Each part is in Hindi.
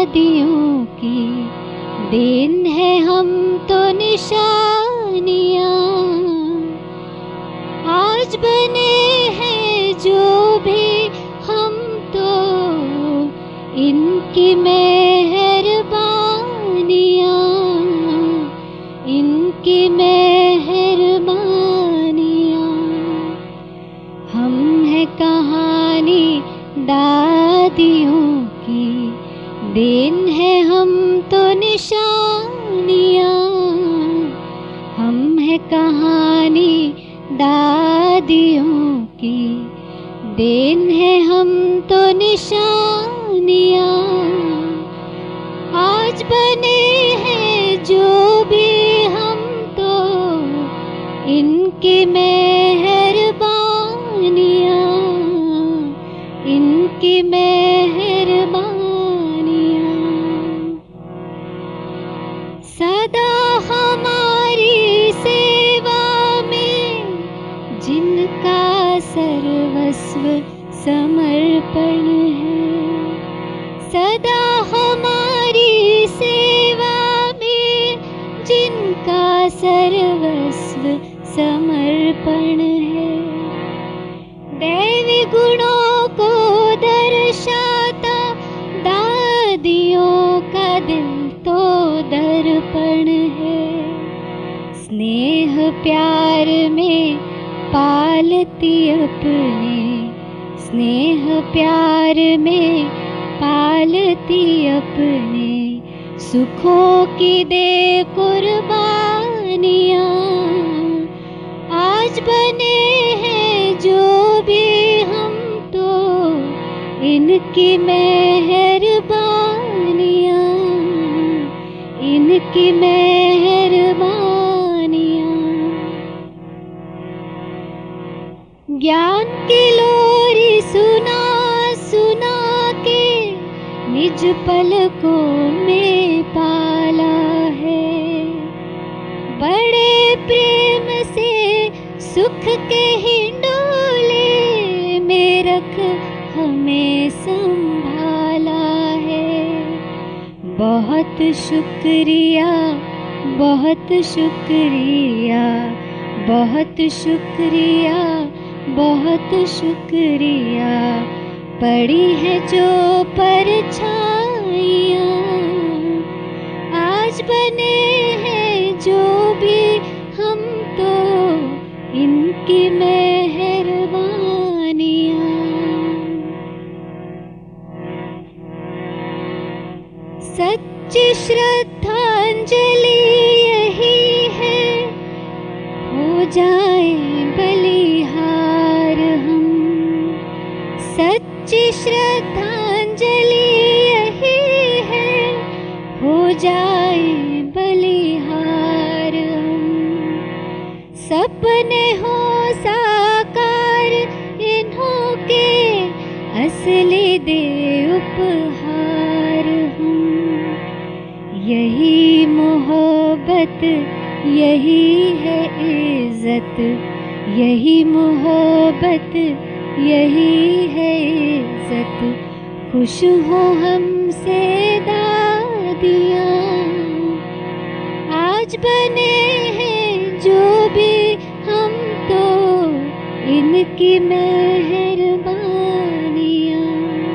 दादियों की देन है हम तो निशानियाँ। आज बने हैं जो भी हम तो इनकी मेहरबानियाँ, इनकी मेहरबानियाँ। हम है कहानी दादियों की देन है हम तो निशानियाँ। हम है कहानी दादियों की देन है हम तो निशानियाँ। आज बने हैं जो भी हम तो इनकी मेहरबानियाँ, इनकी मेहरबानियाँ। सदा हमारी सेवा में जिनका सर्वस्व समर्पण है। सदा हमारी सेवा में जिनका सर्वस्व समर्पण है। दैवी गुणों को दर्शाता दादियों का दिल तो दर्पण है। स्नेह प्यार में पालती अपने, स्नेह प्यार में पालती अपने, सुखों की दे कुर्बानियाँ। आज बने हैं जो भी हम तो इनकी मेहरबानियाँ, इनकी मेहरबानियाँ। ज्ञान की लोरी सुना सुना के निज पलकों में पाला है। बड़े प्रेम से सुख के हिंडोले में रख हमें संभाला है। बहुत शुक्रिया, बहुत शुक्रिया, बहुत शुक्रिया, बहुत शुक्रिया। पड़ी है जो परछाइयाँ, आज बने हैं जो भी हम तो इनकी मेहरबानियाँ। सच्ची श्रद्धांजलि यही है, हो जाए बलिहार हम। सच्ची श्रद्धांजलि यही है, हो जाए बलिहार हम। सपने हो साकार इन्हों के, असली दे उपहार हम। यही मोहब्बत, यही है इज्जत, यही मोहब्बत, यही है इज्जत। खुश हो हमसे दादियाँ, आज बने हैं जो भी हम तो इनकी मेहरबानियाँ।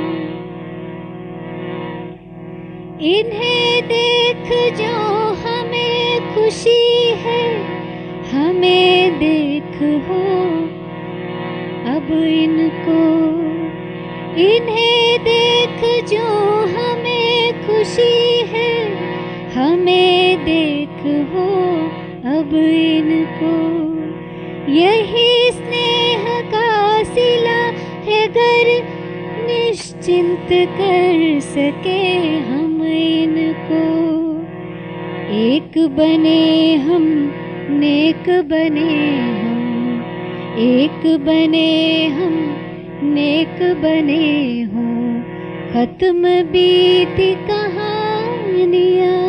इन्हें देख जो हमें खुशी है, हमें देख हो अब इनको। इन्हें देख जो हमें खुशी है, हमें देख हो अब इनको। यही स्नेह का सिला है गर निश्चिंत कर सके हम इनको। एक बने हम, नेक बने हम, एक बने हम, नेक बने हों। खत्म बीती कहानियाँ,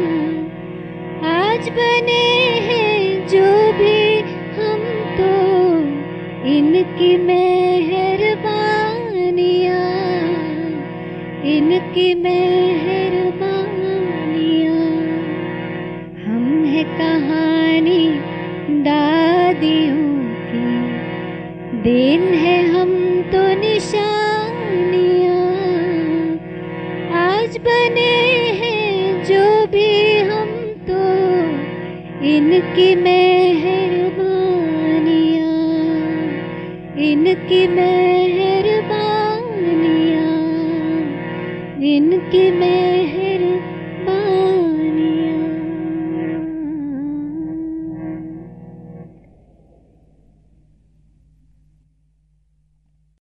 आज बने हैं जो भी हम तो इनकी मेहरबानियाँ, इनकी मेहरबानियाँ। हम है कहानी दादियों की, देन है हम तो निशानियाँ। आज बने हैं जो भी हम तो इनकी मेहरबानियाँ, इनकी मेहरबानियाँ, इनकी मेहर